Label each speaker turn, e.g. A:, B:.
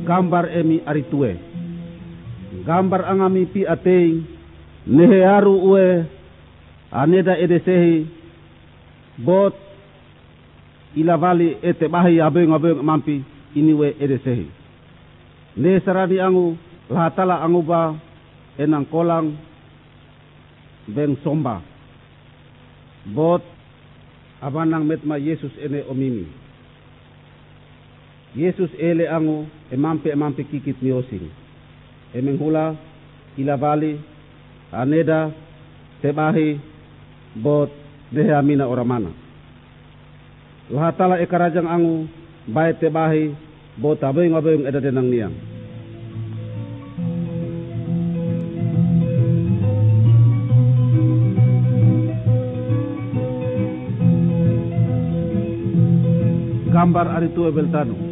A: gambar emi aritue. Gambar angami pi atei nehearu ue aneda edesehi bot ilavali ete bahi abeng mampi iniwe edesehi. Ne saradi angu lahatala anguba enang kolang beng somba. Bot abanang metma Yesus ene omimi. Yesus ele angu emampe kikit miosing. Emenghula ilavali aneda tebahi bot dehamina oramana. Lahatala ekarajang angu bae tebahi bot abeng edadenang niang. Gambar aritue beltano.